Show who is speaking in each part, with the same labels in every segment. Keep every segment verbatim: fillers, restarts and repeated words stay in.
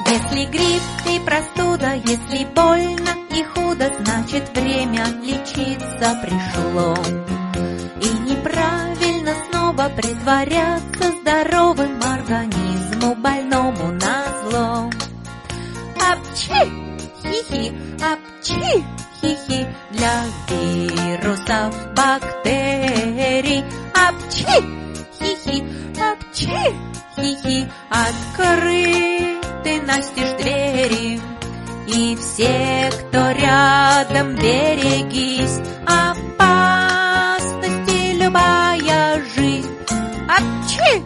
Speaker 1: Если грипп и простуда, если больно и худо, значит время лечиться пришло. И неправильно снова притворяться здоровым организму больному назло. Апчи, хихи, апчи, хихи, для вирусов, бактерий. Апчи, хихи, апчи, хихи, открыты настежь двери. И все, кто рядом, берегись, опасности любая жизнь. Апчи!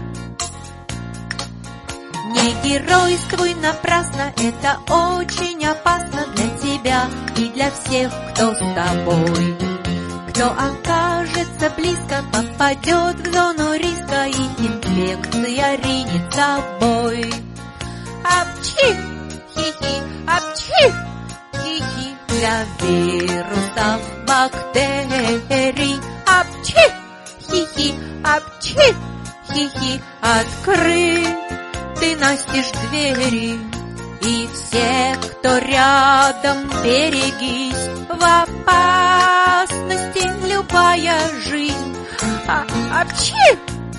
Speaker 1: Не геройствуй напрасно, это очень опасно для тебя и для всех, кто с тобой. Кто окажется близко, попадет в зону риска, и инфекция ринет с собой. Апчи! Хихи, апчи! Хихи, для вирусов, бактерий. Апчи! Хихи, апчи! Хихи, открыты настежь двери. И все, кто рядом, берегись, в опасности любая жизнь. А, апчи!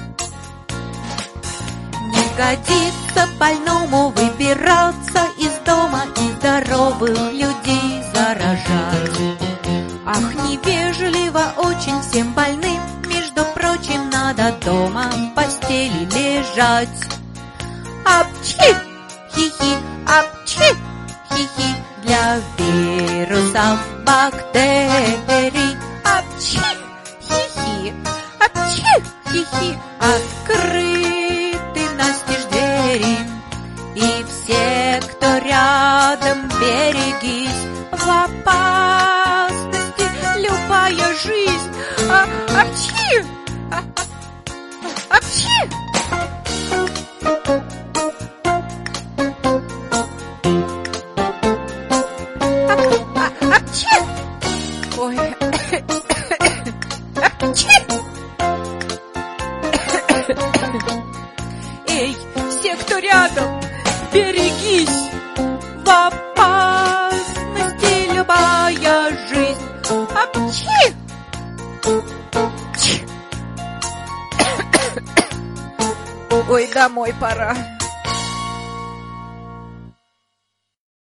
Speaker 1: Не годится больному выбираться из дома и здоровых людей заражать. Ах, невежливо очень всем больным, между прочим, надо дома в постели лежать. Апчи! Хихи, апчи! Хихи, для вирусов, бактерий. Апчи! Хихи, апчи! Хихи, открыты настежь двери. И все, кто рядом, берегись, в опасности любая жизнь. А, апчи! А, а, апчи! Ой, эй, все, кто рядом, берегись, в опасности любая жизнь. Апчи! Ой, домой пора.